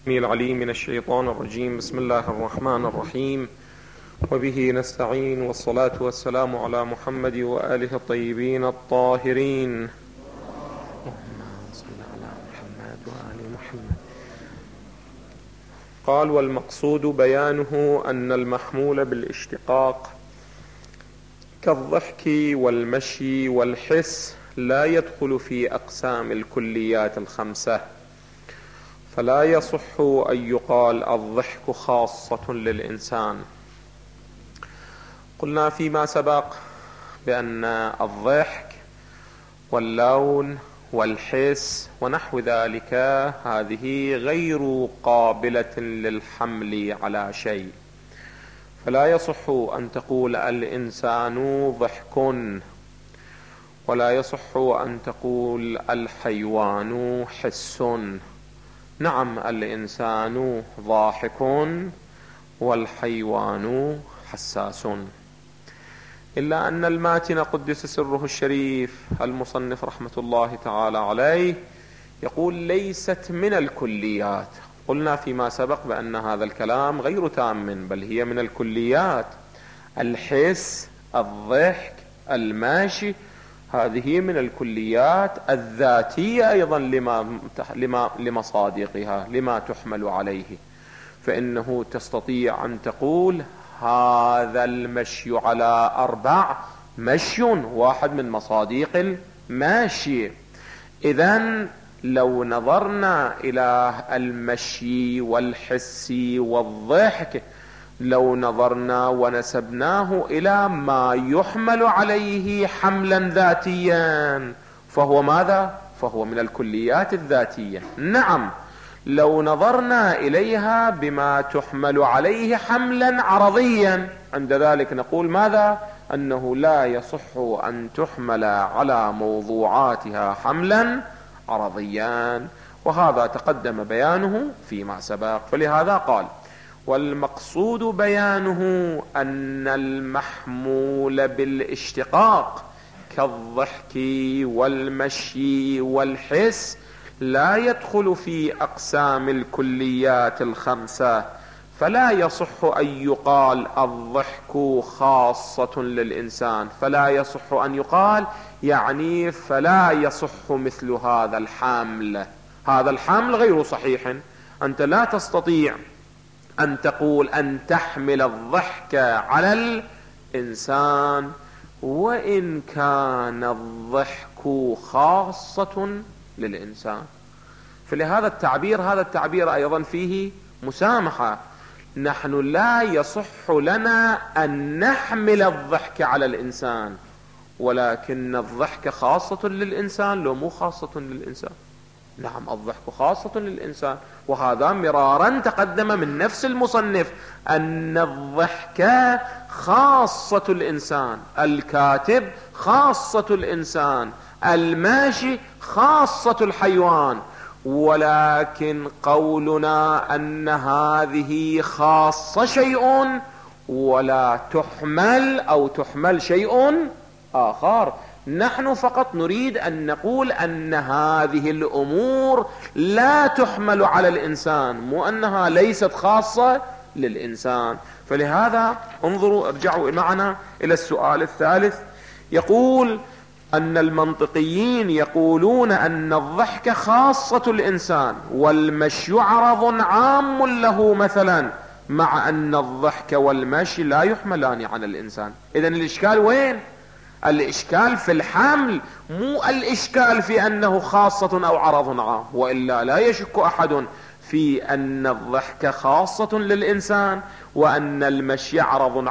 العليم من الشيطان الرجيم. بسم الله الرحمن الرحيم، وبه نستعين، والصلاة والسلام على محمد وآله الطيبين الطاهرين. اللهم صل على محمد وآل محمد. قال: والمقصود بيانه أن المحمول بالاشتقاق كالضحك والمشي والحس لا يدخل في أقسام الكليات الخمسة، فلا يصح أن يقال الضحك خاصة للإنسان. قلنا فيما سبق بأن الضحك واللون والحس ونحو ذلك هذه غير قابلة للحمل على شيء، فلا يصح أن تقول الإنسان ضحك، ولا يصح أن تقول الحيوان حس. نعم، الإنسان ضاحك والحيوان حساس، إلا أن الماتن قدس سره الشريف المصنف رحمة الله تعالى عليه يقول ليست من الكليات. قلنا فيما سبق بأن هذا الكلام غير تام، بل هي من الكليات. الحس، الضحك، الماشي، هذه من الكليات الذاتية أيضا لمصادقها، لما تحمل عليه. فإنه تستطيع أن تقول هذا المشي على 4 مشي، واحد من مصادق الماشي. إذن لو نظرنا إلى المشي والحس والضحك، لو نظرنا ونسبناه إلى ما يحمل عليه حملا ذاتيا، فهو ماذا؟ فهو من الكليات الذاتية. نعم، لو نظرنا إليها بما تحمل عليه حملا عرضيا، عند ذلك نقول ماذا؟ أنه لا يصح أن تحمل على موضوعاتها حملا عرضيا، وهذا تقدم بيانه فيما سبق. فلهذا قال: والمقصود بيانه أن المحمول بالاشتقاق كالضحك والمشي والحس لا يدخل في أقسام الكليات الخمسة، فلا يصح أن يقال الضحك خاصة للإنسان. فلا يصح أن يقال يعني فلا يصح مثل هذا الحمل. هذا الحمل غير صحيح. أنت لا تستطيع أن تقول أن تحمل الضحك على الإنسان وإن كان الضحك خاصة للإنسان. فلهذا التعبير، هذا التعبير أيضا فيه مسامحة. نحن لا يصح لنا أن نحمل الضحك على الإنسان، ولكن الضحك خاصة للإنسان لو مو خاصة للإنسان. نعم، الضحك خاصة للإنسان، وهذا مرارا تقدم من نفس المصنف أن الضحك خاصة الإنسان، الكاتب خاصة الإنسان، الماشي خاصة الحيوان. ولكن قولنا أن هذه خاصة شيء ولا تحمل أو تحمل شيء آخر. نحن فقط نريد أن نقول أن هذه الأمور لا تحمل على الإنسان، مو أنها ليست خاصة للإنسان. فلهذا انظروا، ارجعوا معنا إلى السؤال الثالث. يقول أن المنطقيين يقولون أن الضحك خاصة الإنسان والمشي عرض عام له مثلا، مع أن الضحك والمشي لا يحملان على الإنسان. إذن الإشكال وين؟ الإشكال في الحمل، مو الإشكال في أنه خاصة أو عرض عام. وإلا لا يشك أحد في أن الضحك خاصة للإنسان، وأن المشي عرض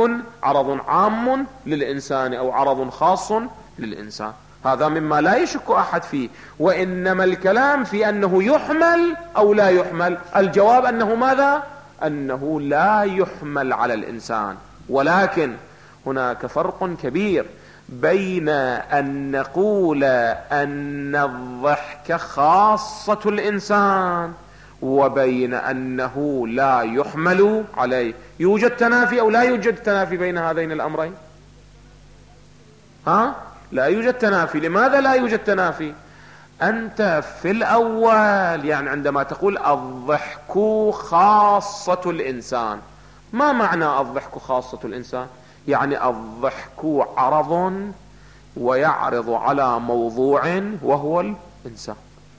عام للإنسان أو عرض خاص للإنسان. هذا مما لا يشك أحد فيه. وإنما الكلام في أنه يحمل أو لا يحمل. الجواب أنه ماذا؟ أنه لا يحمل على الإنسان. ولكن هناك فرق كبير بين أن نقول أن الضحك خاصة الإنسان وبين أنه لا يحمل عليه. يوجد تنافي أو لا يوجد تنافي بين هذين الأمرين؟ لا يوجد تنافي. لماذا لا يوجد تنافي؟ أنت في الأول يعني عندما تقول الضحك خاصة الإنسان، ما معنى الضحك خاصة الإنسان؟ يعني الضحك عرض ويعرض على موضوع وهو الإنسان،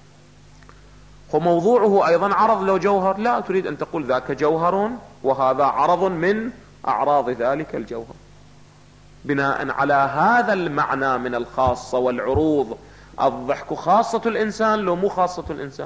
وموضوعه أيضا عرض له جوهر، لا تريد أن تقول ذاك جوهر وهذا عرض من أعراض ذلك الجوهر. بناء على هذا المعنى من الخاصة والعروض، الضحك خاصة الإنسان لو مو خاصة الإنسان؟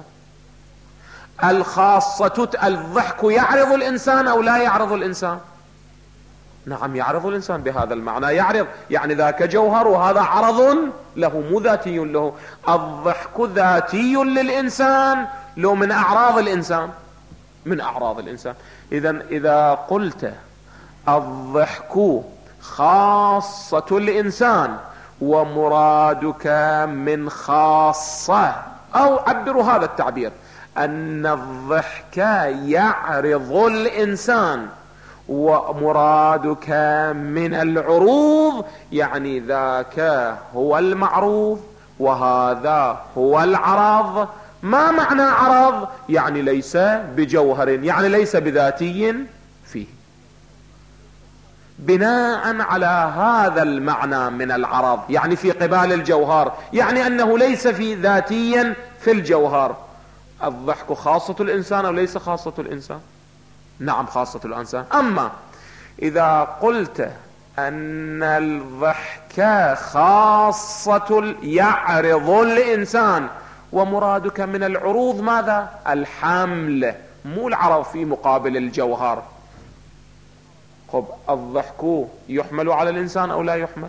الخاصة الضحك يعرض الإنسان أو لا يعرض الإنسان؟ نعم يعرض الإنسان بهذا المعنى، يعرض يعني ذاك جوهر وهذا عرض له مو ذاتي له. الضحك ذاتي للإنسان لو من أعراض الإنسان؟ من أعراض الإنسان. إذا قلت الضحك خاصة الإنسان ومرادك من خاصة، أو عبروا هذا التعبير أن الضحك يعرض الإنسان ومرادك من العروض، يعني ذاك هو المعروض وهذا هو العرض. ما معنى عرض؟ يعني ليس بجوهر، يعني ليس بذاتي فيه. بناء على هذا المعنى من العرض يعني في قبال الجوهر، يعني أنه ليس في ذاتيا في الجوهر، الضحك خاصة الإنسان أو ليس خاصة الإنسان؟ نعم خاصة الإنسان. أما إذا قلت أن الضحك خاصة يعرض الإنسان ومرادك من العروض ماذا؟ الحمل، مو العرض في مقابل الجوهر. خب الضحك يحمل على الإنسان أو لا يحمل؟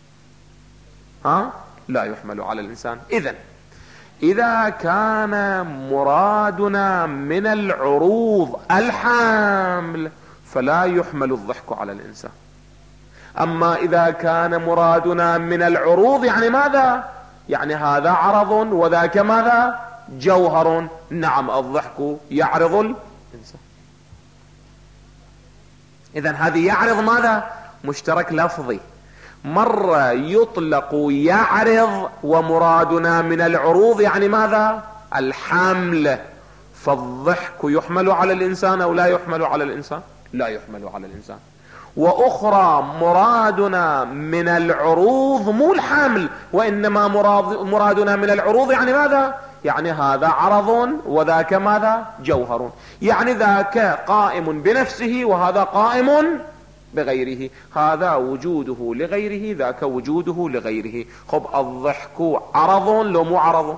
لا يحمل على الإنسان. إذا كان مرادنا من العروض الحمل فلا يحمل الضحك على الإنسان. أما إذا كان مرادنا من العروض يعني ماذا؟ يعني هذا عرض وذاك ماذا؟ جوهر. نعم الضحك يعرض الإنسان. إذن هذه يعرض ماذا؟ مشترك لفظي. مرة يطلق يعرض ومرادنا من العروض يعني ماذا؟ الحمل، فالضحك يحمل على الإنسان أو لا يحمل على الإنسان؟ لا يحمل على الإنسان. وأخرى مرادنا من العروض مو الحمل، وإنما مرادنا من العروض يعني ماذا؟ يعني هذا عرض وذاك ماذا؟ جوهر، يعني ذاك قائم بنفسه وهذا قائم بغيره، هذا وجوده لغيره ذاك وجوده لغيره. خب الضحك عرض لو مو عرض؟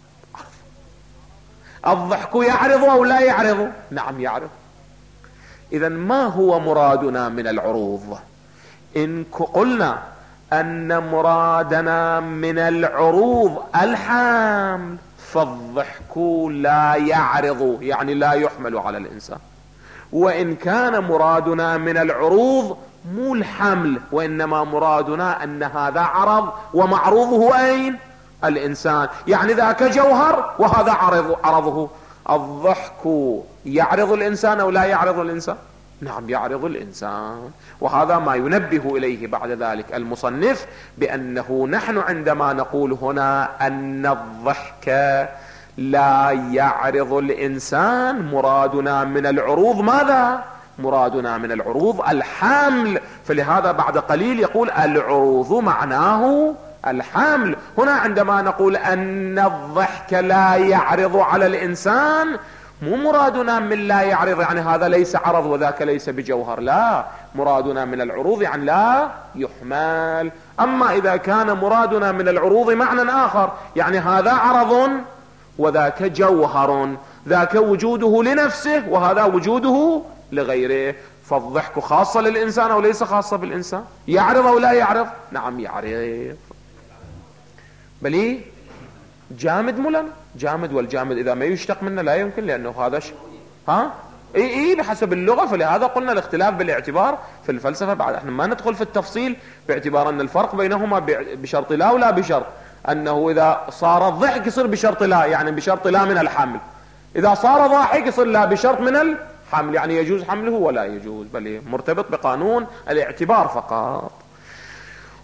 الضحك يعرض أو لا يعرض؟ نعم يعرض. إذن ما هو مرادنا من العروض؟ إن قلنا أن مرادنا من العروض الحمل فالضحك لا يعرض يعني لا يحمل على الإنسان. وإن كان مرادنا من العروض مو الحمل وإنما مرادنا أن هذا عرض ومعروضه أين؟ الإنسان، يعني ذاك جوهر وهذا عرضه. الضحك يعرض الإنسان أو لا يعرض الإنسان؟ نعم يعرض الإنسان. وهذا ما ينبه إليه بعد ذلك المصنف بأنه نحن عندما نقول هنا أن الضحك لا يعرض الإنسان مرادنا من العروض ماذا؟ مرادنا من العروض الحمل. فلهذا بعد قليل يقول العروض معناه الحمل. هنا عندما نقول أن الضحك لا يعرض على الإنسان مو مرادنا من لا يعرض يعني هذا ليس عرض وذاك ليس بجوهر، لا، مرادنا من العروض يعني لا يحمل. أما إذا كان مرادنا من العروض معنى آخر يعني هذا عرض وذاك جوهر، ذاك وجوده لنفسه وهذا وجوده لغيره، فالضحك خاصة للإنسان أو ليس خاصة بالإنسان؟ يعرض أو لا يعرض؟ نعم يعرض. بلي جامد مولانا جامد، والجامد إذا ما يشتق منه لا يمكن، لأنه هذا اي بحسب اللغة. فلهذا قلنا الاختلاف بالاعتبار في الفلسفة. بعد احنا ما ندخل في التفصيل باعتبار أن الفرق بينهما بشرط لا ولا بشرط أنه إذا صار الضحك يصير بشرط لا، يعني بشرط لا من الحمل. إذا صار ضاحك يصير لا بشرط من الحمل، يعني يجوز حمله ولا يجوز، بل مرتبط بقانون الاعتبار فقط.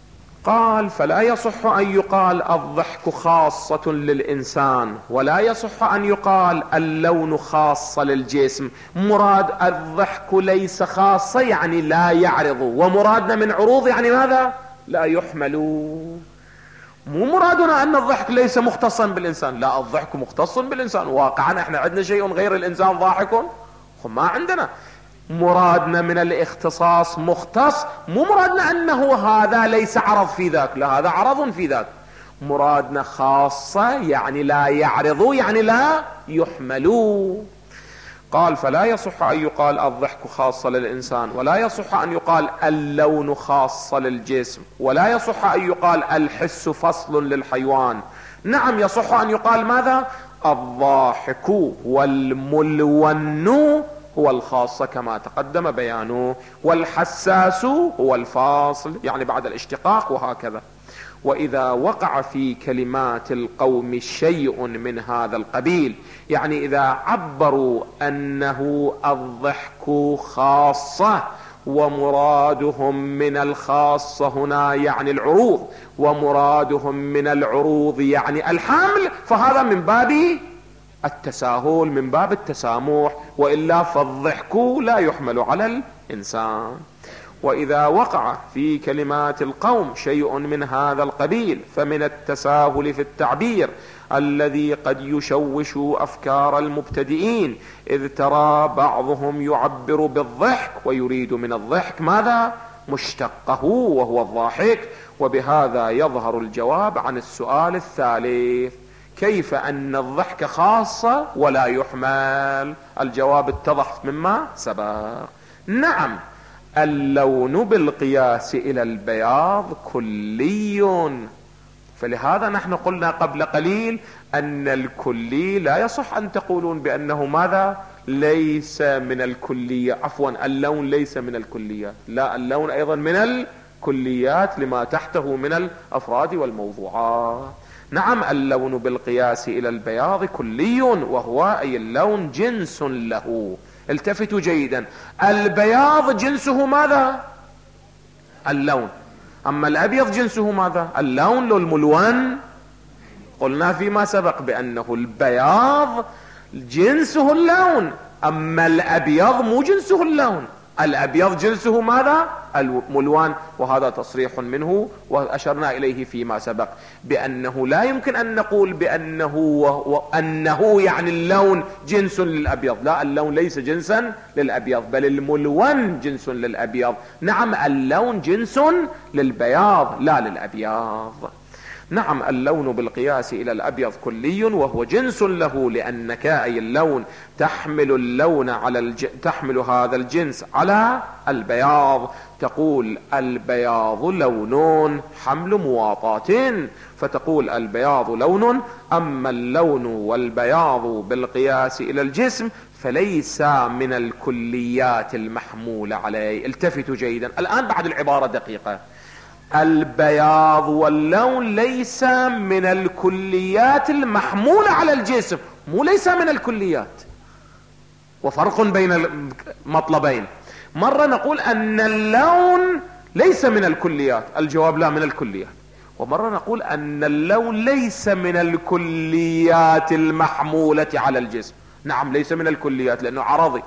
قال فلا يصح أن يقال الضحك خاصة للإنسان، ولا يصح أن يقال اللون خاصة للجسم. مراد الضحك ليس خاصة يعني لا يعرض، ومرادنا من عروض يعني ماذا؟ لا يحمل. مو مرادنا أن الضحك ليس مختصا بالإنسان، لا، الضحك مختص بالإنسان. واقعا احنا عندنا شيء غير الإنسان ضاحك؟ ما عندنا. مرادنا من الاختصاص مختص، مو مرادنا أنه هذا ليس عرض في ذاك، لا، هذا عرض في ذاك. مرادنا خاصة يعني لا يعرض، يعني لا يحمل. قال فلا يصح أن يقال الضحك خاصة للإنسان، ولا يصح أن يقال اللون خاصة للجسم، ولا يصح أن يقال الحس فصل للحيوان. نعم يصح أن يقال ماذا؟ الضاحك والملون هو الخاصة كما تقدم بيانه، والحساس هو الفاصل يعني بعد الاشتقاق، وهكذا. وإذا وقع في كلمات القوم شيء من هذا القبيل، يعني إذا عبروا أنه الضحك خاصة ومرادهم من الخاصة هنا يعني العروض، ومرادهم من العروض يعني الحمل، فهذا من باب التساهل، من باب التسامح، وإلا فالضحك لا يحمل على الإنسان. وإذا وقع في كلمات القوم شيء من هذا القبيل فمن التساهل في التعبير الذي قد يشوش أفكار المبتدئين، إذ ترى بعضهم يعبر بالضحك ويريد من الضحك ماذا؟ مشتقه وهو الضاحك. وبهذا يظهر الجواب عن السؤال الثالث: كيف أن الضحك خاصة ولا يحمل؟ الجواب اتضح مما سبق. نعم، اللون بالقياس إلى البياض كلي، فلهذا نحن قلنا قبل قليل أن الكلي لا يصح أن تقولون بأنه ماذا؟ ليس من الكلية، عفوا، اللون ليس من الكليات، لا، اللون أيضا من الكليات لما تحته من الأفراد والموضوعات. نعم، اللون بالقياس إلى البياض كلي، وهو أي اللون جنس له. التفتوا جيدا، البياض جنسه ماذا؟ اللون. أما الأبيض جنسه ماذا؟ اللون. للملون قلنا فيما سبق بأنه البياض جنسه اللون، أما الأبيض مو جنسه اللون، الأبيض جنسه ماذا؟ الملوان. وهذا تصريح منه وأشرنا إليه فيما سبق بأنه لا يمكن أن نقول بأنه يعني اللون جنس للأبيض، لا، اللون ليس جنسا للأبيض، بل الملون جنس للأبيض. نعم، اللون جنس للبياض لا للأبيض. نعم، اللون بالقياس إلى الأبيض كلي وهو جنس له، لأنك أي اللون تحمل هذا الجنس على البياض. تقول البياض لون حمل مواطاة، فتقول البياض لون. أما اللون والبياض بالقياس إلى الجسم فليس من الكليات المحمولة عليه. التفتوا جيدا الآن بعد العبارة دقيقة. البياض واللون ليس من الكليات المحمولة على الجسم، مو ليس من الكليات، وفرق بين المطلبين. مرة نقول أن اللون ليس من الكليات، الجواب لا، من الكليات. ومرة نقول أن اللون ليس من الكليات المحمولة على الجسم. نعم، ليس من الكليات لأنه عرضي،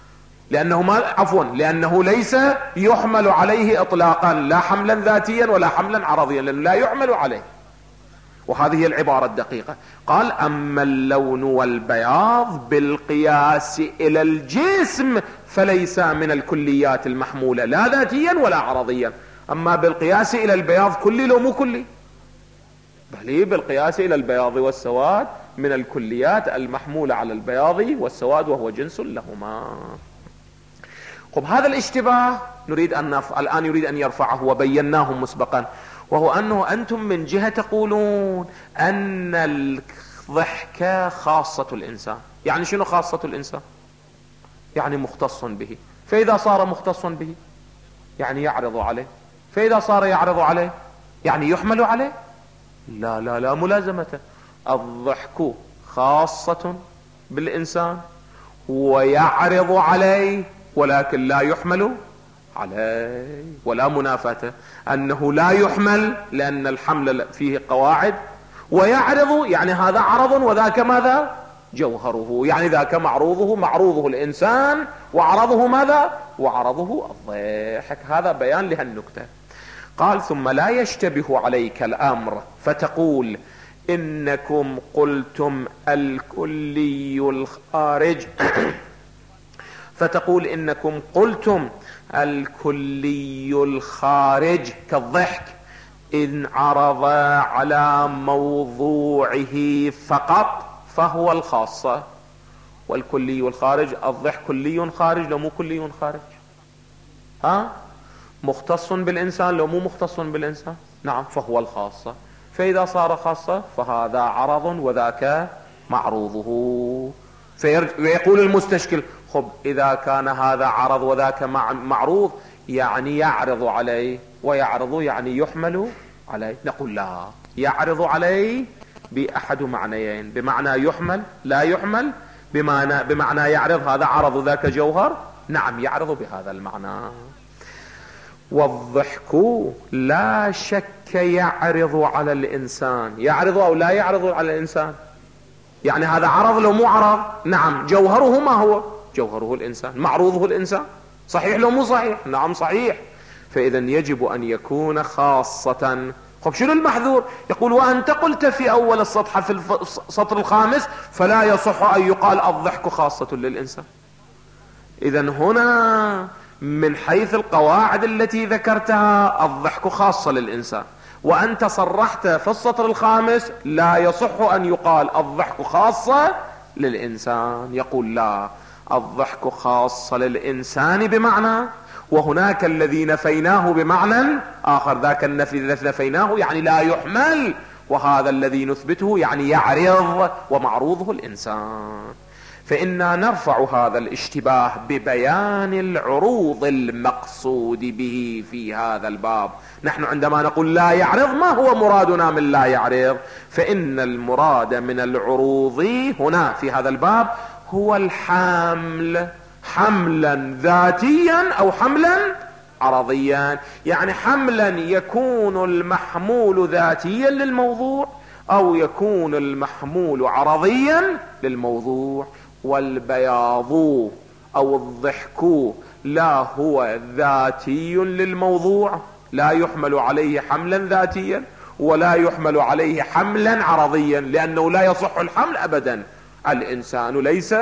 لأنه ليس يحمل عليه إطلاقا، لا حملا ذاتيا ولا حملا عرضيا، لأنه لا يحمل عليه. وهذه هي العبارة الدقيقة. قال أما اللون والبياض بالقياس إلى الجسم فليس من الكليات المحمولة لا ذاتيا ولا عرضيا. أما بالقياس إلى البياض كلي لو مو كلي، بل بالقياس إلى البياض والسواد من الكليات المحمولة على البياض والسواد، وهو جنس لهما. طب هذا الاشتباه الآن يريد أن يرفعه، وبيناه مسبقا، وهو أنه أنتم من جهة تقولون أن الضحك خاصة الإنسان. يعني شنو خاصة الإنسان؟ يعني مختص به، فإذا صار مختص به يعني يعرض عليه، فإذا صار يعرض عليه يعني يحمل عليه. لا لا لا ملازمة. الضحك خاصة بالإنسان ويعرض عليه ولكن لا يحمل عليه، ولا منافاة، أنه لا يحمل لأن الحمل فيه قواعد، ويعرض يعني هذا عرض وذاك ماذا؟ جوهره، يعني ذاك معروضه الإنسان، وعرضه ماذا؟ وعرضه الضحك. هذا بيان لهالنكتة. قال ثم لا يشتبه عليك الأمر فتقول إنكم قلتم الكلي الخارج فتقول إنكم قلتم الكلي الخارج كالضحك إن عرض على موضوعه فقط فهو الخاصة، والكلي الخارج الضحك كلي خارج لو مو كلي خارج، مختص بالإنسان لو مو مختص بالإنسان، نعم، فهو الخاصة. فإذا صار خاصة فهذا عرض وذاك معروضه. فيقول المستشكل خب إذا كان هذا عرض وذاك معروض يعني يعرض عليه، ويعرض يعني يحمل عليه. نقول لا، يعرض عليه بأحد معنيين، بمعنى يحمل لا يحمل، بمعنى يعرض هذا عرض ذاك جوهر، نعم يعرض بهذا المعنى. والضحك لا شك يعرض على الإنسان، يعرض أو لا يعرض على الإنسان، يعني هذا عرض لو مو عرض، نعم جوهره ما هو؟ جوهره الإنسان، معروضه الإنسان، صحيح لو مو صحيح؟ نعم صحيح. فإذا يجب أن يكون خاصة. خب شنو المحذور؟ يقول وأنت قلت في أول السطح في السطر الخامس فلا يصح أن يقال الضحك خاصة للإنسان. إذا هنا من حيث القواعد التي ذكرتها الضحك خاصة للإنسان، وأنت صرحت في السطر الخامس لا يصح أن يقال الضحك خاصة للإنسان. يقول لا، الضحك خاصة للإنسان بمعنى، وهناك الذي نفيناه بمعنى آخر، ذاك النفي الذي نفيناه يعني لا يحمل، وهذا الذي نثبته يعني يعرض ومعروضه الإنسان. فإنا نرفع هذا الاشتباه ببيان العروض المقصود به في هذا الباب. نحن عندما نقول لا يعرض ما هو مرادنا من لا يعرض؟ فإن المراد من العروض هنا في هذا الباب هو الحمل، حملا ذاتيا أو حملا عرضيا، يعني حملا يكون المحمول ذاتيا للموضوع أو يكون المحمول عرضيا للموضوع. والبياض أو الضحك لا هو ذاتي للموضوع، لا يحمل عليه حملا ذاتيا ولا يحمل عليه حملا عرضيا، لأنه لا يصح الحمل أبدا. الإنسان ليس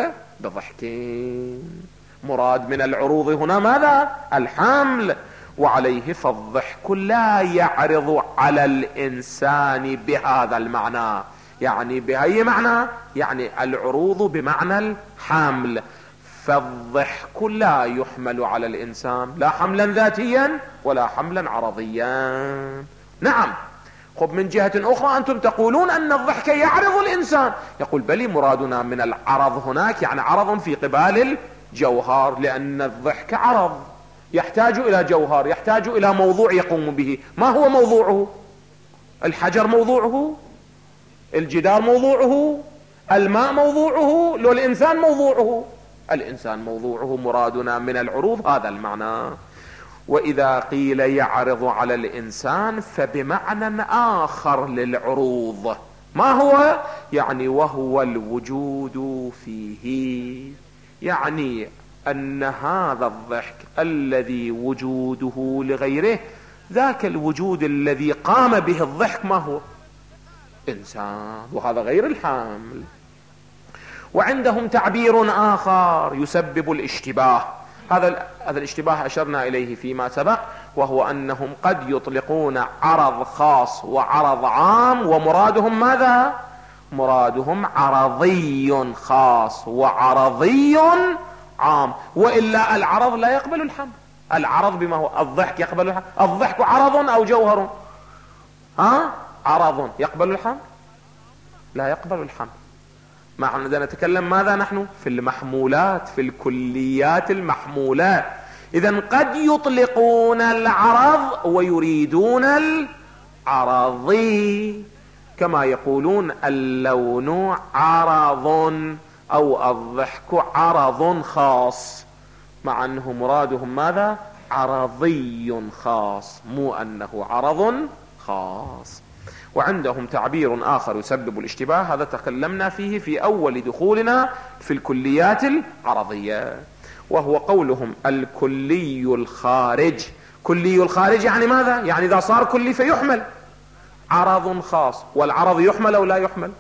بضحكين. مراد من العروض هنا ماذا؟ الحمل. وعليه فالضحك لا يعرض على الإنسان بهذا المعنى، يعني بأي معنى؟ يعني العروض بمعنى الحمل. فالضحك لا يحمل على الإنسان لا حملا ذاتيا ولا حملا عرضيا. نعم. خب من جهة أخرى أنتم تقولون أن الضحك يعرض الإنسان، يقول بلي مرادنا من العرض هناك يعني عرض في قبال الجوهر، لأن الضحك عرض يحتاج إلى جوهر، يحتاج إلى موضوع يقوم به. ما هو موضوعه؟ الحجر موضوعه، الجدار موضوعه، الماء موضوعه، لو الإنسان موضوعه؟ الإنسان موضوعه. مرادنا من العروض هذا المعنى. وإذا قيل يعرض على الإنسان فبمعنى آخر للعروض، ما هو؟ يعني وهو الوجود فيه، يعني أن هذا الضحك الذي وجوده لغيره، ذاك الوجود الذي قام به الضحك ما هو؟ إنسان، وهذا غير الحامل. وعندهم تعبير آخر يسبب الاشتباه، هذا الاشتباه أشرنا إليه فيما سبق، وهو أنهم قد يطلقون عرض خاص وعرض عام، ومرادهم ماذا؟ مرادهم عرضي خاص وعرضي عام، وإلا العرض لا يقبل الحمل. العرض بما هو؟ الضحك يقبل الحمل؟ الضحك عرض أو جوهر؟ عرض يقبل الحمل؟ لا يقبل الحمل. معنى نتكلم ماذا نحن؟ في المحمولات، في الكليات المحمولات. إذن قد يطلقون العرض ويريدون العرضي، كما يقولون اللون عرض أو الضحك عرض خاص، مع أنه مرادهم ماذا؟ عرضي خاص، مو أنه عرض خاص. وعندهم تعبير آخر يسبب الاشتباه، هذا تكلمنا فيه في أول دخولنا في الكليات العرضية، وهو قولهم الكلي الخارج. كلي الخارج يعني ماذا؟ يعني إذا صار كلي فيحمل عرض خاص. والعرض يحمل أو لا يحمل؟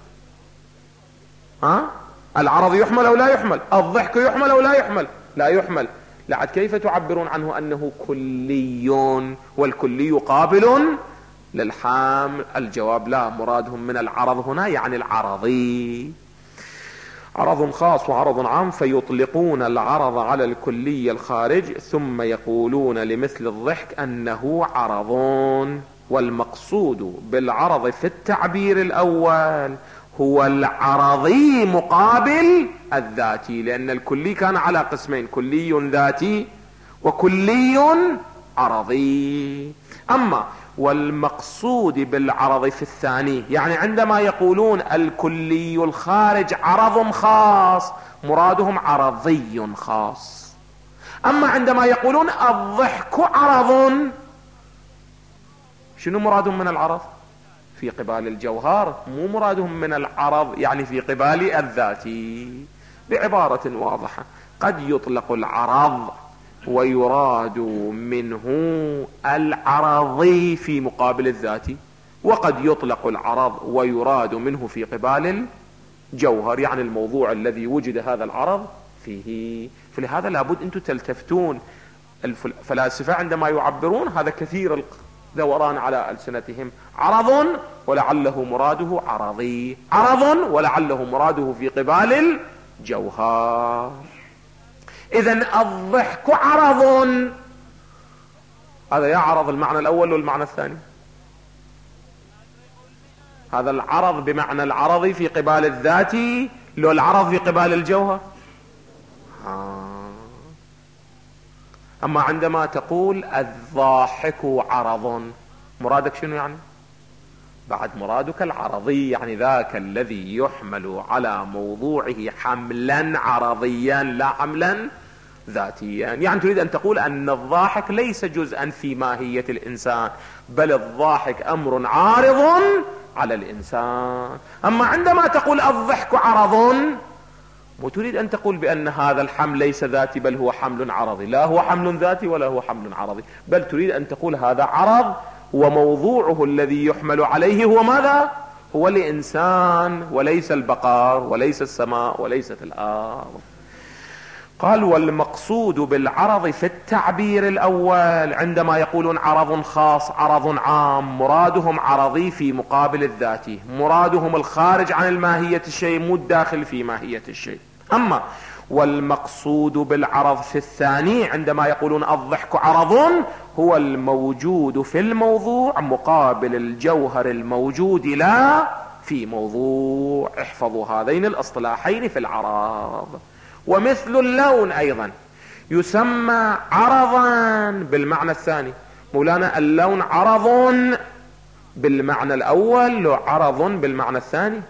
العرض يحمل أو لا يحمل؟ الضحك يحمل أو لا يحمل؟ لا يحمل. لعد كيف تعبرون عنه أنه كلي والكلي قابل للحمل؟ الجواب لا، مرادهم من العرض هنا يعني العرضي، عرض خاص وعرض عام، فيطلقون العرض على الكلي الخارج ثم يقولون لمثل الضحك أنه عرض. والمقصود بالعرض في التعبير الأول هو العرضي مقابل الذاتي، لأن الكلي كان على قسمين، كلي ذاتي وكلي عرضي. أما والمقصود بالعرض في الثاني، يعني عندما يقولون الكلي الخارج عرض خاص مرادهم عرضي خاص. أما عندما يقولون الضحك عرض، شنو مرادهم من العرض؟ في قبال الجوهر، مو مرادهم من العرض يعني في قبال الذاتي. بعبارة واضحة، قد يطلق العرض ويراد منه العرضي في مقابل الذاتي، وقد يطلق العرض ويراد منه في قبال الجوهر، يعني الموضوع الذي وجد هذا العرض فيه. فلهذا لابد أنتم تلتفتون. الفلاسفة عندما يعبرون هذا كثير دوران على ألسنتهم، عرض ولعله مراده عرضي، عرض ولعله مراده في قبال الجوهر. إذن الضحك عرض، هذا يعرض المعنى الأول والمعنى الثاني. هذا العرض بمعنى العرض في قبال الذاتي، لو العرض في قبال الجوهر. أما عندما تقول الضاحك عرض، مرادك شنو يعني؟ بعد مرادك العرضي، يعني ذاك الذي يحمل على موضوعه حملا عرضيا لا حملا ذاتيا. يعني تريد أن تقول أن الضاحك ليس جزءا في ماهية الإنسان، بل الضاحك أمر عارض على الإنسان. أما عندما تقول الضحك عرض، وتريد أن تقول بأن هذا الحمل ليس ذاتي بل هو حمل عرضي، لا هو حمل ذاتي ولا هو حمل عرضي، بل تريد أن تقول هذا عرض وموضوعه الذي يحمل عليه هو ماذا؟ هو الإنسان، وليس البقر وليس السماء وليست الأرض. قال والمقصود بالعرض في التعبير الأول عندما يقولون عرض خاص عرض عام، مرادهم عرضي في مقابل الذاتي، مرادهم الخارج عن الماهية الشيء مو الداخل في ماهية الشيء. أما والمقصود بالعرض في الثاني عندما يقولون الضحك عرض، هو الموجود في الموضوع مقابل الجوهر الموجود لا في موضوع. احفظوا هذين الاصطلاحين في العرض. ومثل اللون أيضا يسمى عرضا بالمعنى الثاني. مولانا اللون عرض بالمعنى الأول لو عرض بالمعنى الثاني؟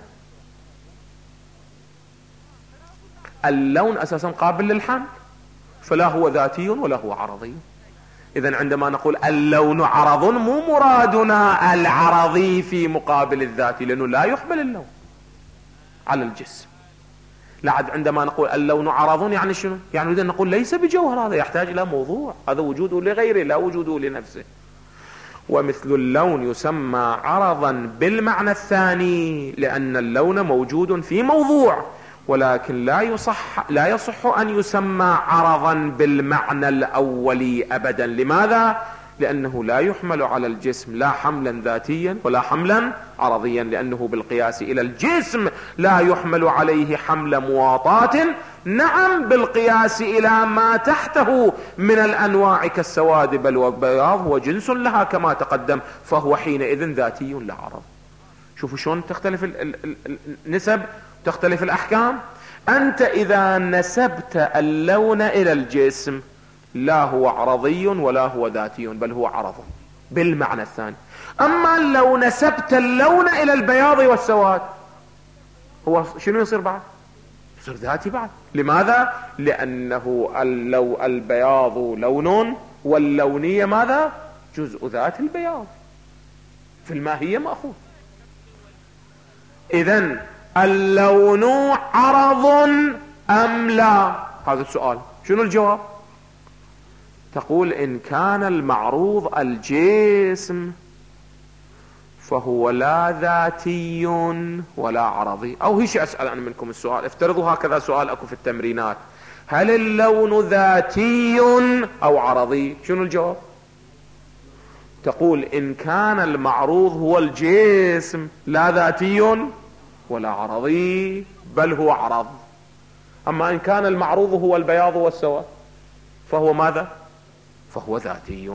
اللون أساسا قابل للحمل، فلا هو ذاتي ولا هو عرضي. إذن عندما نقول اللون عرض مو مرادنا العرضي في مقابل الذاتي، لأنه لا يحمل اللون على الجسم. لعد عندما نقول اللون عرض يعني شنو؟ يعني نريد أن نقول ليس بجوهر، هذا يحتاج إلى موضوع، هذا وجوده لغيره لا وجوده لنفسه. ومثل اللون يسمى عرضا بالمعنى الثاني لأن اللون موجود في موضوع، ولكن لا يصح أن يسمى عرضا بالمعنى الأولي أبدا. لماذا؟ لأنه لا يحمل على الجسم لا حملا ذاتيا ولا حملا عرضيا، لأنه بالقياس إلى الجسم لا يحمل عليه حمل مواطاة، نعم بالقياس إلى ما تحته من الأنواع كالسواد بل والبياض هو جنس لها كما تقدم، فهو حينئذ ذاتي لا عرض. شوفوا شلون تختلف النسب، تختلف الأحكام. أنت إذا نسبت اللون إلى الجسم لا هو عرضي ولا هو ذاتي بل هو عرض بالمعنى الثاني. أما لو نسبت اللون إلى البياض والسواد هو شنو يصير بعد؟ يصير ذاتي بعد. لماذا؟ لأنه البياض لون واللونية ماذا؟ جزء ذات البياض، في الماهية مأخوذ. إذن اللون عرض أم لا؟ هذا السؤال. شنو الجواب؟ تقول إن كان المعروض الجسم فهو لا ذاتي ولا عرضي. أو هيش أسأل أنا منكم السؤال، افترضوا هكذا سؤال أكو في التمرينات: هل اللون ذاتي أو عرضي؟ شنو الجواب؟ تقول إن كان المعروض هو الجسم لا ذاتي ولا عرضي بل هو عرض. أما إن كان المعروض هو البياض والسواد فهو ماذا؟ فهو ذاتي.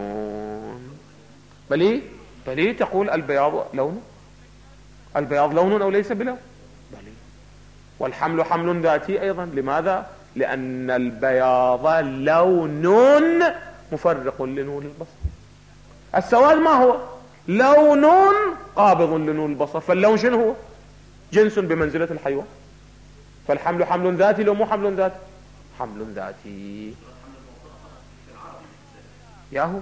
بلي تقول البياض لون، البياض لون أو ليس بلون؟ بلي. والحمل حمل ذاتي أيضا. لماذا؟ لأن البياض لون مفرق لنور البصر. السواد ما هو؟ لون قابض لنور البصر. فاللون شنو هو؟ جنس بمنزلة الحيوان. فالحمل حمل ذاتي لو مو حمل ذاتي؟ حمل ذاتي. ياهو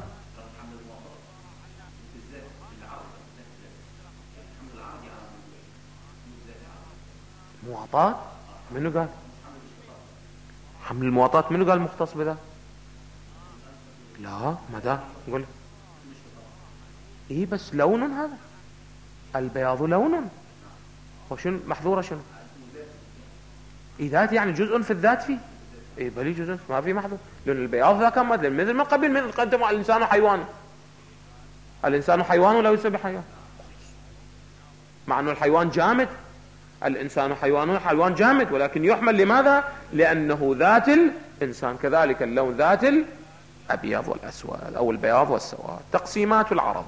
مواطات. منو قال حمل المواطات؟ منو قال مختص بذا؟ لا ماذا نقول؟ ايه بس لون هذا، البياض لون. وشنو محظوره؟ شنو ايه ذات؟ يعني جزء في الذات فيه. ايه بلي جزء ما في محظور، لان البياض ذا كان مثل مثل من قبل من قدم الانسان حيوان. الانسان حيوان ولا يسمى حيوان؟ مع انه الحيوان جامد، الانسان حيوان جامد، ولكن يحمل. لماذا؟ لانه ذات الانسان. كذلك اللون ذات الابيض والاسود او البياض والسواد. تقسيمات العرض.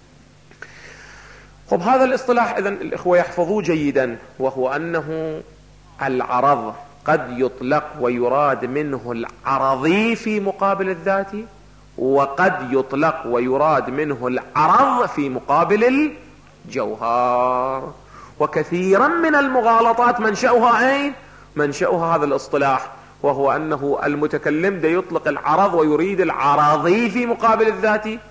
خب هذا الاصطلاح اذن الاخوة يحفظوه جيدا، وهو انه العرض قد يطلق ويراد منه العرضي في مقابل الذاتي، وقد يطلق ويراد منه العرض في مقابل الجوهر. وكثيرا من المغالطات منشأها اين؟ منشأها هذا الاصطلاح، وهو انه المتكلم ده يطلق العرض ويريد العرضي في مقابل الذاتي.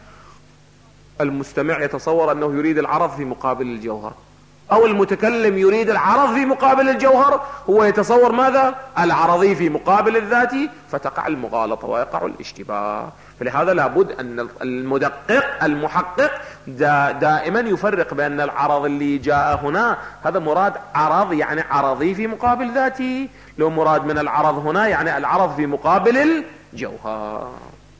المستمع يتصور انه يريد العرض في مقابل الجوهر، او المتكلم يريد العرض في مقابل الجوهر، هو يتصور ماذا؟ العرضي في مقابل الذاتي، فتقع المغالطة ويقع الاشتباه. فلهذا لابد ان المدقق المحقق دائما يفرق بان العرض اللي جاء هنا هذا مراد عرض يعني عرضي في مقابل ذاتي، لو مراد من العرض هنا يعني العرض في مقابل الجوهر.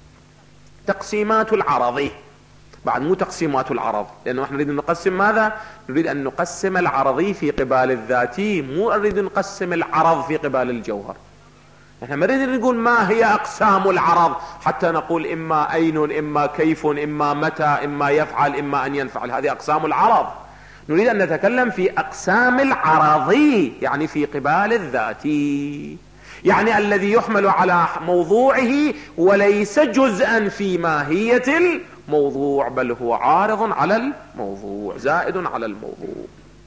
تقسيمات العرضي بعد مو تقسيمات العرض، لأنه احنا نريد نقسم ماذا؟ نريد أن نقسم العرضي في قبال الذاتي، مو نريد نقسم العرض في قبال الجوهر. احنا ما نريد نقول ما هي أقسام العرض حتى نقول إما أين، إما كيف، إما متى، إما يفعل، إما أن ينفعل. هذه أقسام العرض. نريد أن نتكلم في أقسام العرضي، يعني في قبال الذاتي، يعني الذي يحمل على موضوعه وليس جزءا في ماهية الموضوع، بل هو عارض على الموضوع، زائد على الموضوع.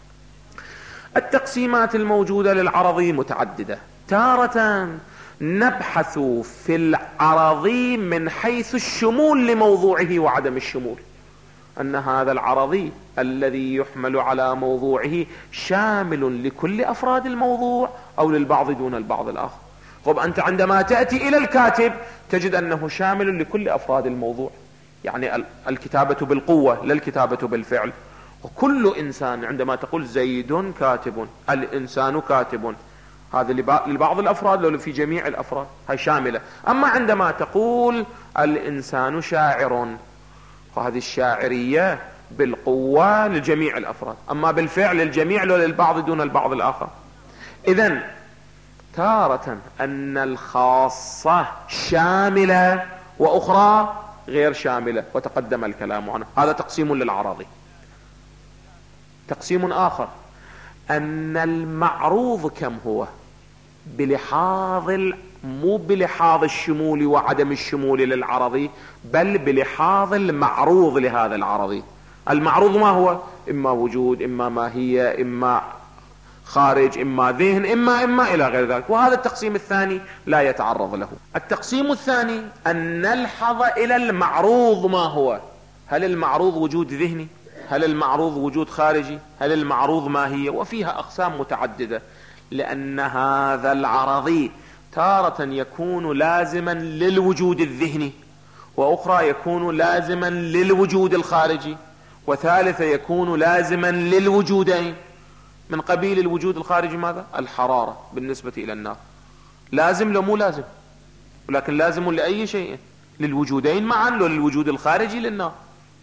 التقسيمات الموجودة للعرضي متعددة. تارة نبحث في العرضي من حيث الشمول لموضوعه وعدم الشمول، أن هذا العرضي الذي يحمل على موضوعه شامل لكل أفراد الموضوع أو للبعض دون البعض الآخر. طب أنت عندما تأتي إلى الكاتب تجد أنه شامل لكل أفراد الموضوع، يعني الكتابة بالقوة لا الكتابة بالفعل. وكل إنسان عندما تقول زيد كاتب، الإنسان كاتب، هذا لبعض الأفراد لو في جميع الأفراد هاي شاملة. أما عندما تقول الإنسان شاعر، فهذه الشاعرية بالقوة لجميع الأفراد، أما بالفعل للجميع لو للبعض دون البعض الآخر. إذن تارة أن الخاصة شاملة وأخرى غير شاملة، وتقدم الكلام عنه. هذا تقسيم للعرضي. تقسيم آخر أن المعروض كم هو بلحاظ مو بلحاظ الشمول وعدم الشمول للعرضي، بل بلحاظ المعروض لهذا العرضي. المعروض ما هو؟ إما وجود، إما ماهية، إما خارج، إما ذهن، إما إلى غير ذلك. وهذا التقسيم الثاني لا يتعرض له. التقسيم الثاني أن نلحظ إلى المعروض ما هو. هل المعروض وجود ذهني؟ هل المعروض وجود خارجي؟ هل المعروض ماهية؟ وفيها أقسام متعددة، لأن هذا العرضي تارة يكون لازما للوجود الذهني، وأخرى يكون لازما للوجود الخارجي، وثالثة يكون لازما للوجودين. من قبيل الوجود الخارجي ماذا؟ الحرارة بالنسبة إلى النار، لازم لو مو لازم، ولكن لازم لأي شيء، للوجودين معا، للوجود الخارجي للنار.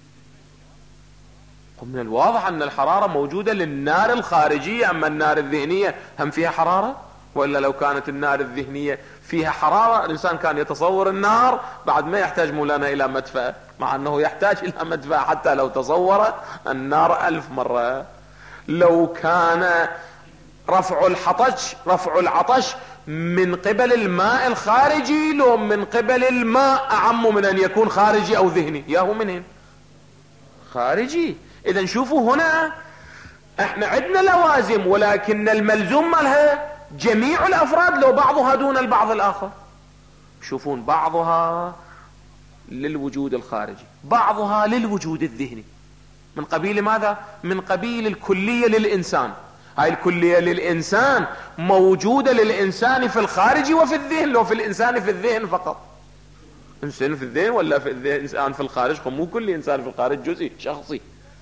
ومن الواضح أن الحرارة موجودة للنار الخارجية، أما النار الذهنية هم فيها حرارة؟ وإلا لو كانت النار الذهنية فيها حرارة الإنسان كان يتصور النار بعد ما يحتاج مولانا إلى مدفأة، مع أنه يحتاج إلى مدفأة حتى لو تصور النار 1000 مرة. لو كان رفع العطش من قبل الماء الخارجي لو من قبل الماء أعم من أن يكون خارجي أو ذهني، ياهو منين؟ خارجي. إذا شوفوا هنا احنا عندنا لوازم، ولكن الملزوم مالها جميع الأفراد لو بعضها دون البعض الآخر. شوفون بعضها للوجود الخارجي، بعضها للوجود الذهني. من قبيل ماذا؟ من قبيل الكلية للإنسان. هاي الكلية للإنسان موجودة للإنسان في الخارج وفي الذهن. لو في الإنسان في الذهن فقط، إنسان في الذهن ولا في الذهن إنسان في الخارج، مو كل إنسان في الخارج جزئي شخصي.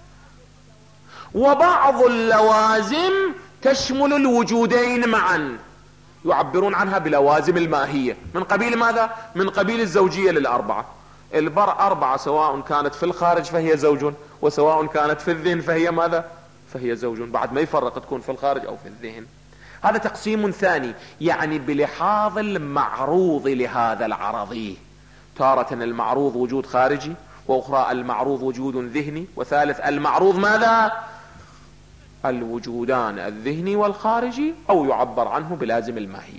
وبعض اللوازم تشمل الوجودين معا، يعبرون عنها بلوازم الماهية. من قبيل ماذا؟ من قبيل الزوجية للأربعة. الأربعة سواء كانت في الخارج فهي زوج، وسواء كانت في الذهن فهي ماذا؟ فهي زوج، بعد ما يفرق تكون في الخارج أو في الذهن. هذا تقسيم ثاني، يعني بلحاظ المعروض لهذا العرضي. تارة المعروض وجود خارجي، وأخرى المعروض وجود ذهني، وثالث المعروض ماذا؟ الوجودان الذهني والخارجي، أو يعبر عنه بلازم الماهية.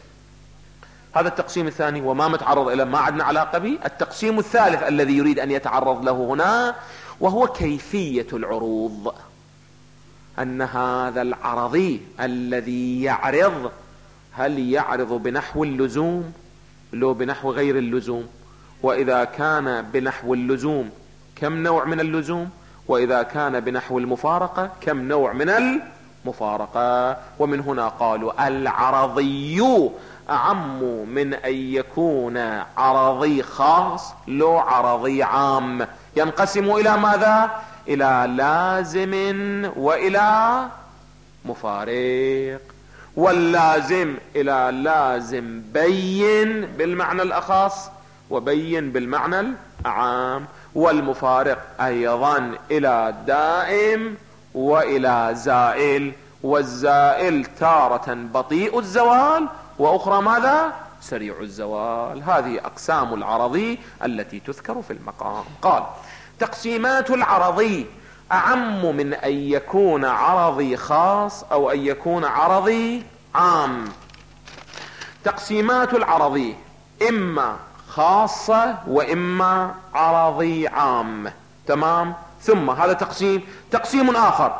هذا التقسيم الثاني، وما متعرض إلى ما عدنا علاقة به. التقسيم الثالث الذي يريد أن يتعرض له هنا، وهو كيفية العروض. أن هذا العرضي الذي يعرض، هل يعرض بنحو اللزوم لو بنحو غير اللزوم؟ وإذا كان بنحو اللزوم كم نوع من اللزوم؟ وإذا كان بنحو المفارقة كم نوع من المفارقة؟ ومن هنا قالوا العرضي أعم من أن يكون عرضي خاص لو عرضي عام. ينقسم إلى ماذا؟ إلى لازم وإلى مفارق. واللازم إلى لازم بين بالمعنى الأخص وبين بالمعنى العام، والمفارق أيضا إلى دائم وإلى زائل. والزائل تارة بطيء الزوال، وأخرى ماذا؟ سريع الزوال. هذه أقسام العرضي التي تذكر في المقام. قال تقسيمات العرضي أعم من أن يكون عرضي خاص أو أن يكون عرضي عام. تقسيمات العرضي إما خاصة وإما عرضي عام. تمام. ثم هذا تقسيم آخر،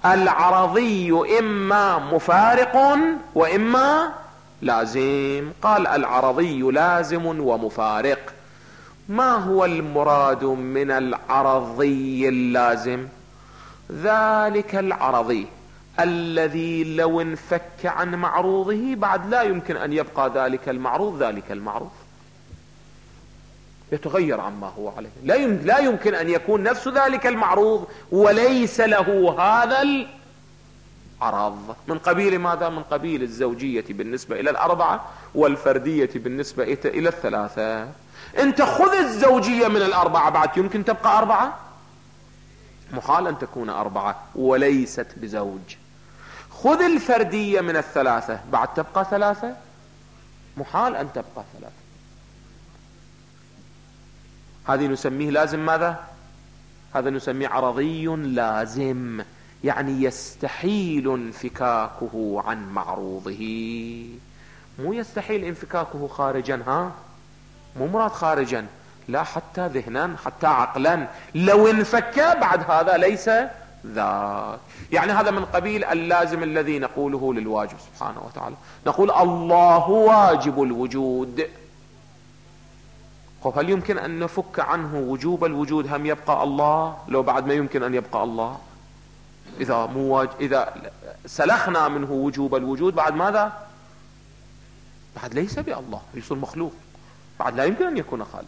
العرضي إما مفارق وإما لازم. قال العرضي لازم ومفارق. ما هو المراد من العرضي اللازم؟ ذلك العرضي الذي لو انفك عن معروضه بعد لا يمكن أن يبقى ذلك المعروض يتغير عما هو عليه. لا يمكن أن يكون نفس ذلك المعروض وليس له هذا العرض. من قبيل ماذا؟ من قبيل الزوجية بالنسبة إلى الأربعة، والفردية بالنسبة إلى الثلاثة. انت خذ الزوجية من الأربعة، بعد يمكن تبقى أربعة؟ محال أن تكون أربعة وليست بزوج. خذ الفردية من الثلاثة، بعد تبقى ثلاثة؟ محال أن تبقى ثلاثة. هذه نسميه لازم ماذا؟ هذا نسميه عرضي لازم، يعني يستحيل انفكاكه عن معروضه. مو يستحيل انفكاكه خارجا، مو مراد خارجا، لا، حتى ذهنا حتى عقلا. لو انفك بعد هذا ليس ذاك. يعني هذا من قبيل اللازم الذي نقوله للواجب سبحانه وتعالى. نقول الله واجب الوجود. هل يمكن أن نفك عنه وجوب الوجود هم يبقى الله؟ لو بعد ما يمكن أن يبقى الله. إذا سلخنا منه وجوب الوجود بعد ماذا؟ بعد ليس بالله، يصير مخلوق، بعد لا يمكن أن يكون خالق.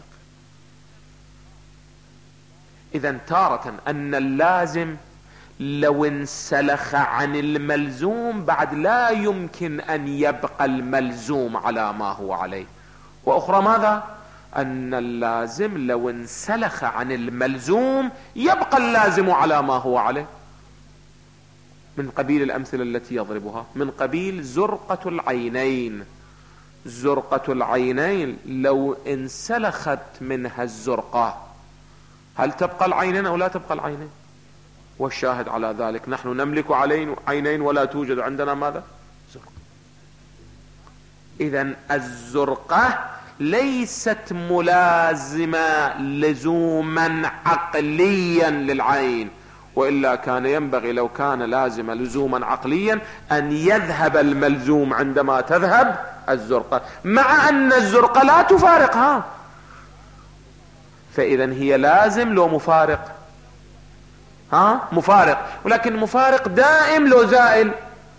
إذا تارة أن اللازم لو انسلخ عن الملزوم بعد لا يمكن أن يبقى الملزوم على ما هو عليه. وأخرى ماذا؟ أن اللازم لو انسلخ عن الملزوم يبقى اللازم على ما هو عليه. من قبيل الأمثلة التي يضربها، من قبيل زرقة العينين. زرقة العينين لو انسلخت منها الزرقة هل تبقى العينين أو لا تبقى العينين؟ والشاهد على ذلك نحن نملك عينين ولا توجد عندنا ماذا؟ زرقة. إذن الزرقة ليست ملازمة لزوما عقليا للعين، وإلا كان ينبغي لو كان لازم لزوما عقليا أن يذهب الملزوم عندما تذهب الزرقة، مع أن الزرقة لا تفارقها. فإذا هي لازم لو مفارق؟ مفارق، ولكن مفارق دائم لو زائل؟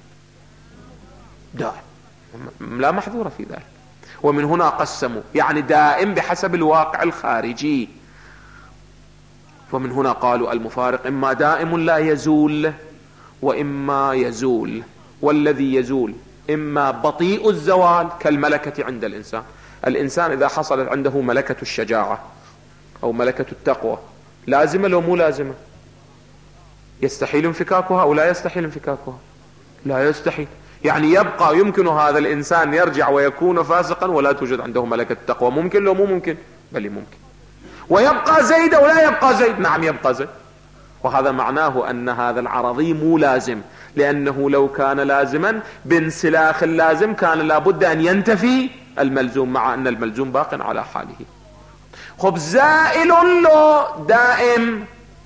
دائم، لا محظور في ذلك. ومن هنا قسموا، يعني دائم بحسب الواقع الخارجي. ومن هنا قالوا المفارق إما دائم لا يزول وإما يزول، والذي يزول إما بطيء الزوال كالملكة عند الإنسان. الإنسان إذا حصلت عنده ملكة الشجاعة أو ملكة التقوى لازمة لو مو لازمة؟ يستحيل انفكاكها أو لا يستحيل انفكاكها؟ لا يستحيل. يعني يبقى يمكن هذا الإنسان يرجع ويكون فاسقا ولا توجد عنده ملكة التقوى؟ ممكن لو مو ممكن؟ بل ممكن. ويبقى زيد أو لا يبقى زيد؟ نعم يبقى زيد. وهذا معناه أن هذا العرضي مو لازم، لأنه لو كان لازما بانسلاخ اللازم كان لابد أن ينتفي الملزوم، مع أن الملزوم باق على حاله. خب زائل لو دائم؟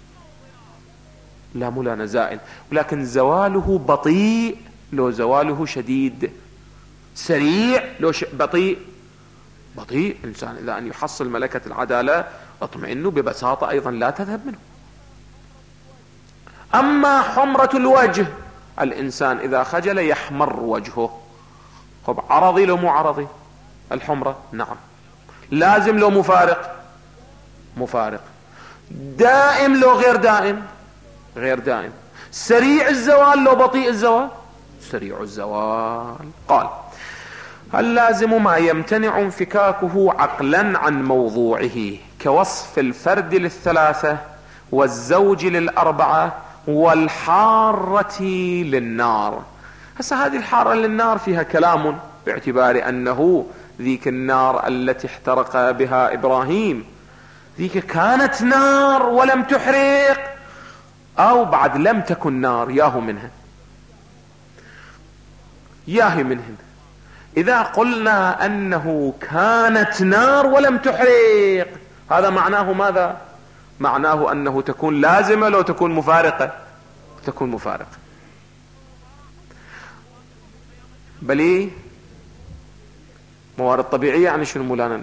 لا مولانا زائل، ولكن زواله بطيء لو زواله شديد، سريع لو بطيء. بطيء إنسان إذا أن يحصل ملكة العدالة اطمئنوا ببساطة أيضا لا تذهب منه. أما حمرة الوجه، الإنسان إذا خجل يحمر وجهه. خب عرضي لو مو عرضي؟ الحمرة نعم. لازم لو مفارق؟ مفارق. دائم لو غير دائم؟ غير دائم. سريع الزوال لو بطيء الزوال؟ سريع الزوال. قال اللازم ما يمتنع انفكاكه عقلا عن موضوعه، كوصف الفرد للثلاثة والزوج للأربعة والحارة للنار. هسه هذه الحارة للنار فيها كلام، باعتبار أنه ذيك النار التي احترق بها إبراهيم ذيك كانت نار ولم تحرق، أو بعد لم تكن نار ياهو منها ياهي منهن. إذا قلنا أنه كانت نار ولم تحرق هذا معناه ماذا؟ معناه أنه تكون لازمة لو تكون مفارقة؟ تكون مفارقة. بل موارد طبيعية يعني شنو مولانا؟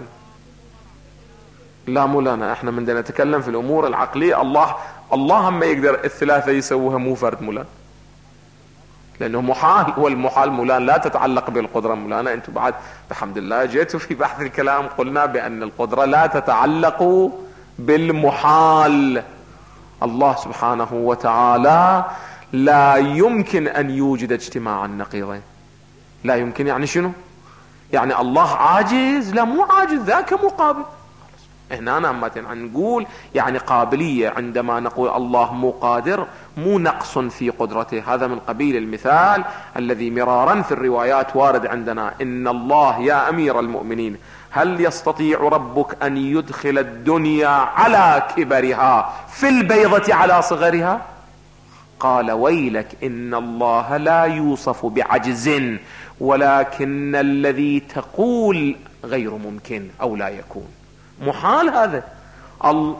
لا مولانا، احنا من نتكلم في الأمور العقلية. الله هم يقدر الثلاثة يسووها مو فرد مولانا، لأنه محال، والمحال مولانا لا تتعلق بالقدرة مولانا. انتم بعد بحمد الله جيتوا في بحث الكلام قلنا بأن القدرة لا تتعلق بالمحال. الله سبحانه وتعالى لا يمكن أن يوجد اجتماع النقيضين. لا يمكن يعني شنو؟ يعني الله عاجز؟ لا مو عاجز، ذاك مقابل. هنا نقول يعني قابلية. عندما نقول الله مو قادر مو نقص في قدرته، هذا من قبيل المثال الذي مرارا في الروايات وارد عندنا. إن الله يا أمير المؤمنين هل يستطيع ربك أن يدخل الدنيا على كبرها في البيضة على صغرها؟ قال ويلك إن الله لا يوصف بعجز، ولكن الذي تقول غير ممكن أو لا يكون. محال هذا.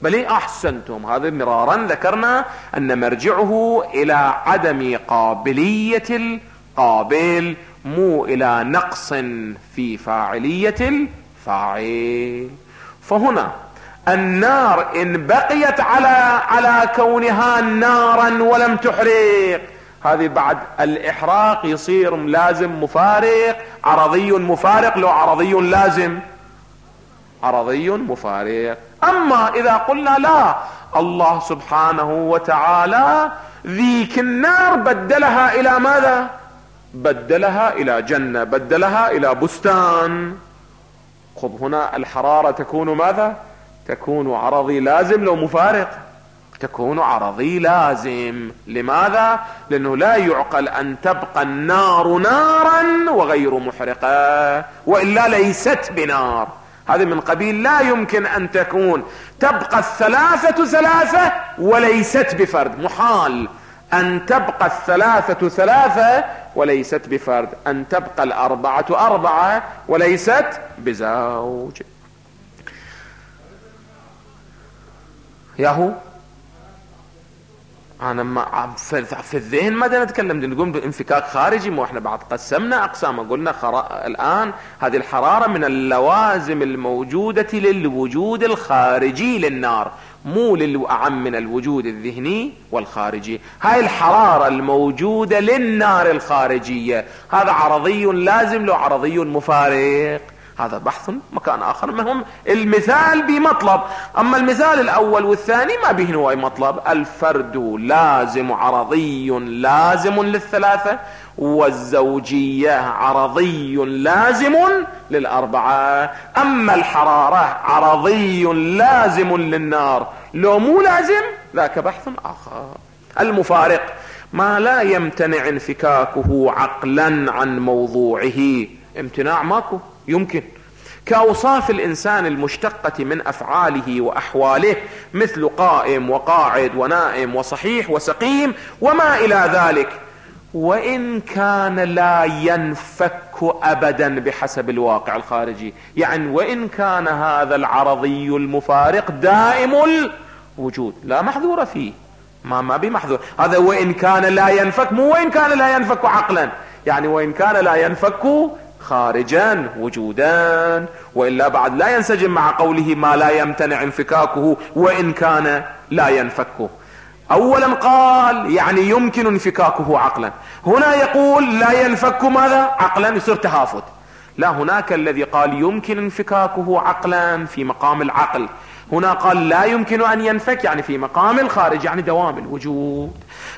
بل أحسنتم. هذا مرارا ذكرنا أن مرجعه إلى عدم قابلية القابل، مو إلى نقص في فاعلية الفاعل. فهنا النار إن بقيت على كونها نارا ولم تحرق، هذه بعد الإحراق يصير لازم مفارق، عرضي مفارق، لو عرضي لازم عرضي مفارق. أما إذا قلنا لا، الله سبحانه وتعالى ذيك النار بدلها إلى ماذا؟ بدلها إلى جنة، بدلها إلى بستان. خذ هنا الحرارة تكون ماذا؟ تكون عرضي لازم لو مفارق؟ تكون عرضي لازم. لماذا؟ لأنه لا يعقل أن تبقى النار نارا وغير محرقة، وإلا ليست بنار. هذا من قبيل لا يمكن أن تكون تبقى الثلاثة ثلاثة وليست بفرد. محال أن تبقى الثلاثة ثلاثة وليست بفرد، أن تبقى الأربعة أربعة وليست بزوج. ياهو أنا ما في الذهن ماذا نتكلم؟ نقول بانفكاك خارجي، مو احنا بعد قسمنا أقسام، قلنا الآن هذه الحرارة من اللوازم الموجودة للوجود الخارجي للنار، مو للأعم من الوجود الذهني والخارجي. هاي الحرارة الموجودة للنار الخارجية، هذا عرضي لازم لو عرضي مفارق، هذا بحث مكان آخر. مهم المثال بمطلب، أما المثال الأول والثاني ما به نوع مطلب. الفرد لازم عرضي لازم للثلاثة، والزوجية عرضي لازم للأربعة. أما الحرارة عرضي لازم للنار، لو مو لازم ذاك بحث آخر. المفارق ما لا يمتنع انفكاكه عقلا عن موضوعه، امتناع ماكو يمكن، كأوصاف الإنسان المشتقة من أفعاله وأحواله، مثل قائم وقاعد ونائم وصحيح وسقيم وما إلى ذلك، وإن كان لا ينفك أبدا بحسب الواقع الخارجي. يعني وإن كان هذا العرضي المفارق دائم الوجود لا محذور فيه، ما بمحذور. هذا وإن كان لا ينفك، مو وإن كان لا ينفك عقلا، يعني وإن كان لا ينفك خارجا وجودا، وإلا بعد لا ينسجم مع قوله ما لا يمتنع انفكاكه وإن كان لا ينفكه. أولا قال يعني يمكن انفكاكه عقلا، هنا يقول لا ينفك ماذا؟ عقلا، يصير تهافت. لا، هناك الذي قال يمكن انفكاكه عقلا في مقام العقل، هنا قال لا يمكن أن ينفك يعني في مقام الخارج، يعني دوام الوجود.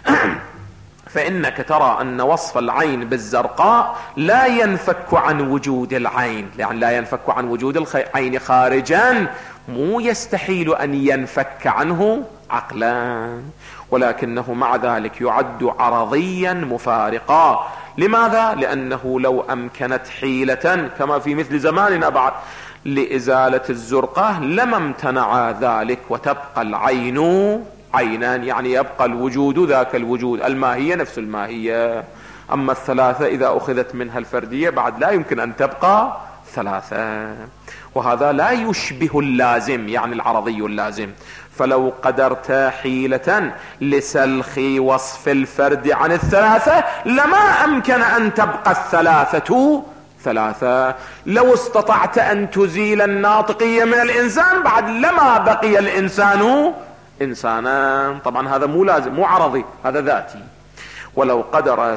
فإنك ترى أن وصف العين بالزرقاء لا ينفك عن وجود العين، يعني لا ينفك عن وجود العين خارجا، مو يستحيل أن ينفك عنه عقلا، ولكنه مع ذلك يعد عرضيا مفارقا. لماذا؟ لأنه لو أمكنت حيلة كما في مثل زماننا بعد لإزالة الزرقاء لما امتنع ذلك، وتبقى العين عينان، يعني يبقى الوجود ذاك الوجود، الماهية نفس الماهية. أما الثلاثة إذا أخذت منها الفردية بعد لا يمكن أن تبقى ثلاثة، وهذا لا يشبه اللازم يعني العرضي اللازم. فلو قدرت حيلة لسلخ وصف الفرد عن الثلاثة لما أمكن أن تبقى الثلاثة ثلاثة. لو استطعت أن تزيل الناطقية من الإنسان بعد لما بقي الإنسان إنسانا. طبعا هذا مو لازم، مو عرضي، هذا ذاتي. ولو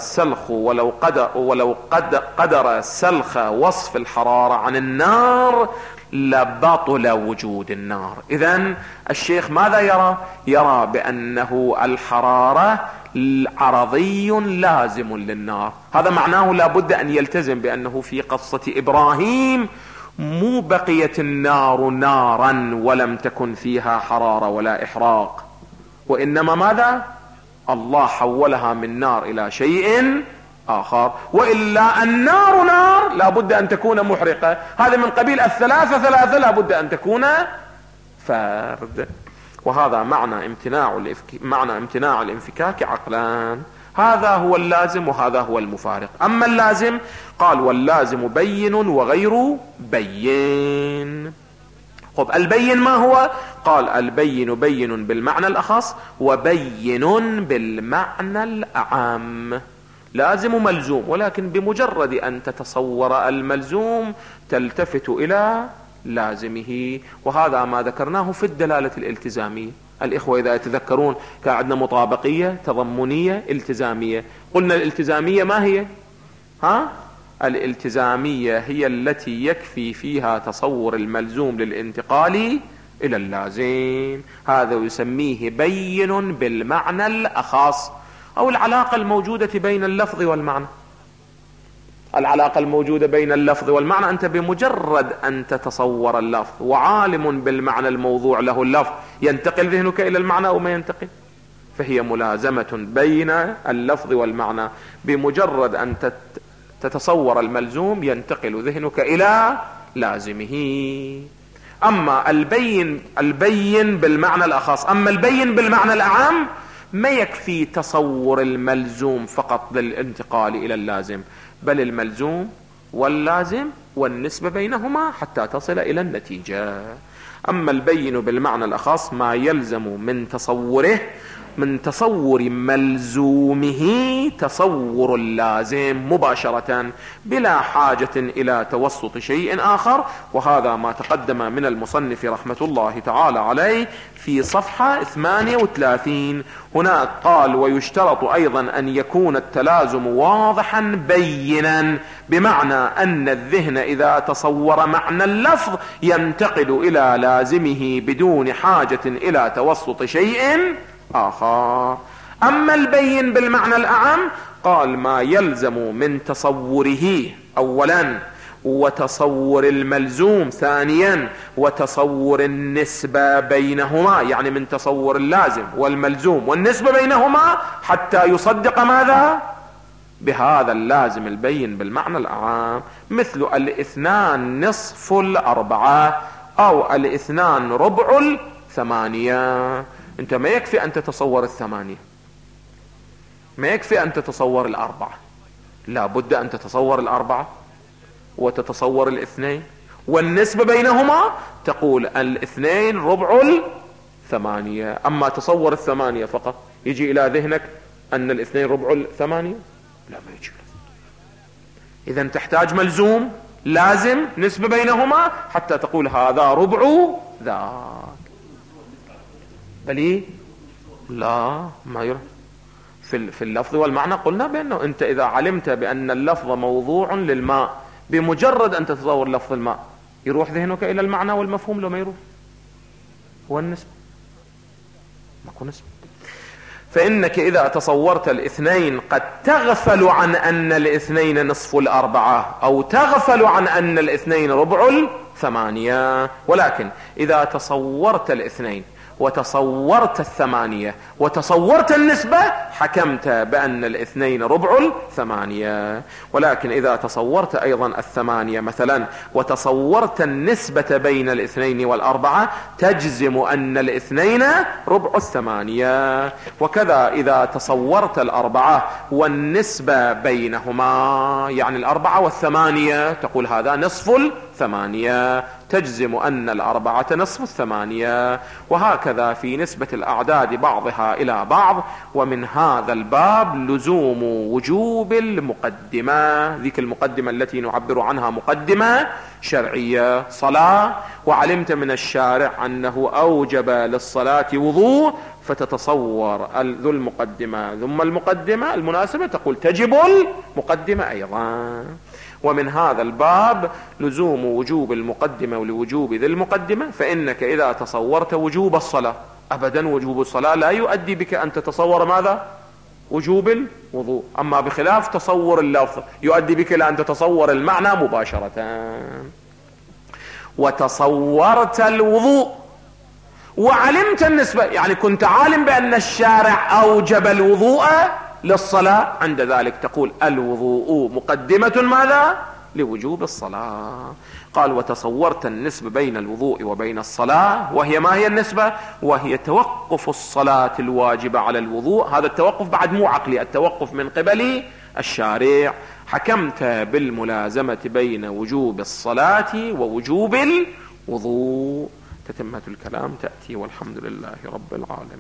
قدر سلخ وصف الحرارة عن النار لبطل وجود النار. إذن الشيخ ماذا يرى؟ يرى بأنه الحرارة عرضي لازم للنار. هذا معناه لابد أن يلتزم بأنه في قصة إبراهيم مو بقيت النار نارا ولم تكن فيها حرارة ولا إحراق، وإنما ماذا؟ الله حولها من نار إلى شيء آخر. وإلا النار نار لابد أن تكون محرقة، هذا من قبيل الثلاثة ثلاثة لابد أن تكون فرد. وهذا معنى امتناع الانفكاك عقلان. هذا هو اللازم وهذا هو المفارق. أما اللازم قال واللازم بين وغير بين. طب البين ما هو؟ قال البين بين بالمعنى الأخص وبين بالمعنى الأعم. لازم ملزوم، ولكن بمجرد أن تتصور الملزوم تلتفت إلى لازمه، وهذا ما ذكرناه في الدلالة الالتزامية. الإخوة إذا يتذكرون كان عندنا مطابقية، تضمنية، التزامية. قلنا الالتزامية ما هي؟ الالتزامية هي التي يكفي فيها تصور الملزوم للانتقال إلى اللازم، هذا يسميه بين بالمعنى الأخص، أو العلاقة الموجودة بين اللفظ والمعنى. العلاقة الموجودة بين اللفظ والمعنى، أنت بمجرد أن تتصور اللفظ وعالم بالمعنى الموضوع له اللفظ، ينتقل ذهنك إلى المعنى أو ما ينتقل، فهي ملازمة بين اللفظ والمعنى. بمجرد أن تتصور الملزوم ينتقل ذهنك إلى لازمه. أما البين بالمعنى الأخص. أما البين بالمعنى الأعم ما يكفي تصور الملزوم فقط للانتقال إلى اللازم، بل الملزوم واللازم والنسبة بينهما حتى تصل إلى النتيجة. أما البين بالمعنى الأخص ما يلزم من تصوره، من تصور ملزومه تصور اللازم مباشرة بلا حاجة إلى توسط شيء آخر، وهذا ما تقدم من المصنف رحمة الله تعالى عليه في صفحة 38. هناك قال ويشترط أيضا أن يكون التلازم واضحا بينا، بمعنى أن الذهن إذا تصور معنى اللفظ ينتقل إلى لازمه بدون حاجة إلى توسط شيء آخر. أما البين بالمعنى الأعم قال ما يلزم من تصوره أولا، وتصور الملزوم ثانيا، وتصور النسبة بينهما، يعني من تصور اللازم والملزوم والنسبة بينهما حتى يصدق ماذا؟ بهذا اللازم البين بالمعنى الأعم، مثل الاثنان نصف الأربعة أو الاثنان ربع الثمانية. انت ما يكفي ان تتصور الثمانية، ما يكفي ان تتصور الاربعة، لا بد ان تتصور الاربعة وتتصور الاثنين، والنسبة بينهما تقول الاثنين ربع الثمانية. اما تصور الثمانية فقط يجي الى ذهنك ان الاثنين ربع الثمانية؟ لا ما يجي. اذا تحتاج ملزوم لازم نسبة بينهما حتى تقول هذا ربع ذاك. بل لا ما يرى في اللفظ والمعنى. قلنا بأنه أنت إذا علمت بأن اللفظ موضوع للماء بمجرد أن تتصور لفظ الماء يروح ذهنك إلى المعنى والمفهوم، لو ما يروح هو النسبة، ماكو نسبة. فإنك إذا تصورت الاثنين قد تغفل عن أن الاثنين نصف الأربعة، أو تغفل عن أن الاثنين ربع الثمانية. ولكن إذا تصورت الاثنين وتصورت الثمانية وتصورت النسبة حكمت بأن الاثنين ربع الثمانية. ولكن إذا تصورت أيضا الثمانية مثلا وتصورت النسبة بين الاثنين والأربعة تجزم أن الاثنين ربع الثمانية. وكذا إذا تصورت الأربعة والنسبة بينهما، يعني الأربعة والثمانية، تقول هذا نصف الثمانية، تجزم أن الأربعة نصف الثمانية. وهكذا في نسبة الأعداد بعضها إلى بعض. ومن هذا الباب لزوم وجوب المقدمة، ذيك المقدمة التي نعبر عنها مقدمة شرعية، صلاة، وعلمت من الشارع أنه أوجب للصلاة وضوء، فتتصور ذو المقدمة ثم المقدمة المناسبة تقول تجب المقدمة أيضا. ومن هذا الباب لزوم وجوب المقدمة ولوجوب ذي المقدمة. فإنك إذا تصورت وجوب الصلاة، أبدا وجوب الصلاة لا يؤدي بك أن تتصور ماذا؟ وجوب الوضوء. أما بخلاف تصور اللفظ يؤدي بك إلى أن تتصور المعنى مباشرة. وتصورت الوضوء وعلمت النسبة، يعني كنت عالم بأن الشارع أوجب الوضوء للصلاة، عند ذلك تقول الوضوء مقدمة ماذا؟ لوجوب الصلاة. قال وتصورت النسبة بين الوضوء وبين الصلاة، وهي ما هي النسبة؟ وهي توقف الصلاة الواجبة على الوضوء. هذا التوقف بعد مو عقلي، التوقف من قبل الشارع. حكمت بالملازمة بين وجوب الصلاة ووجوب الوضوء. تتمة الكلام تأتي، والحمد لله رب العالمين.